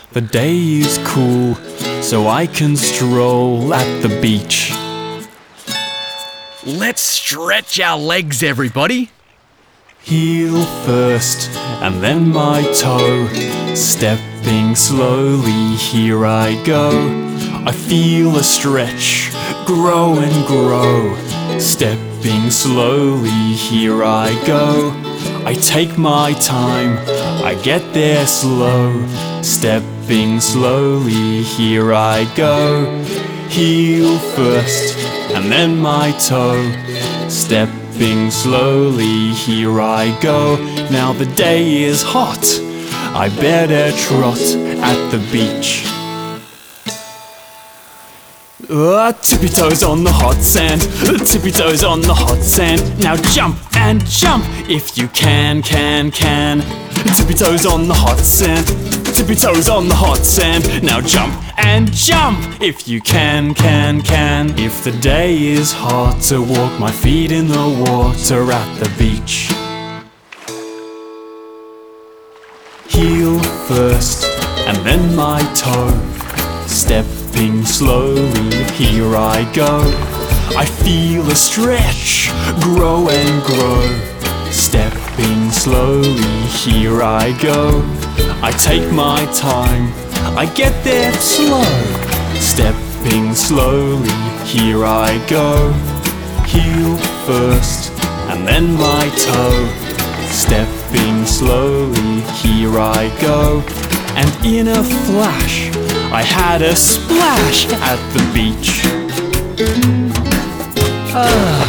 The day is cool, so I can stroll at the beach. Let's stretch our legs, everybody. Heel first, and then my toe. Stepping slowly, here I go. I feel a stretch, grow and grow. Stepping slowly, here I go. I take my time, I get there slow. Stepping slowly, here I go. Heel first, and then my toe. Stepping slowly, here I go. Now the day is hot, I better trot at the beach. Tippy toes on the hot sand, tippy toes on the hot sand. Now jump and jump if you can. Tippy toes on the hot sand, tippy toes on the hot sand. Now jump and jump if you can. If the day is hot, to walk my feet in the water at the beach. Heel first, and then my toe. Stepping slowly, here I go. I feel a stretch, grow and grow. Stepping slowly, here I go. I take my time, I get there slow. Stepping slowly, here I go. Heel first, and then my toe. Stepping slowly, here I go. And in a flash, I had a splash at the beach.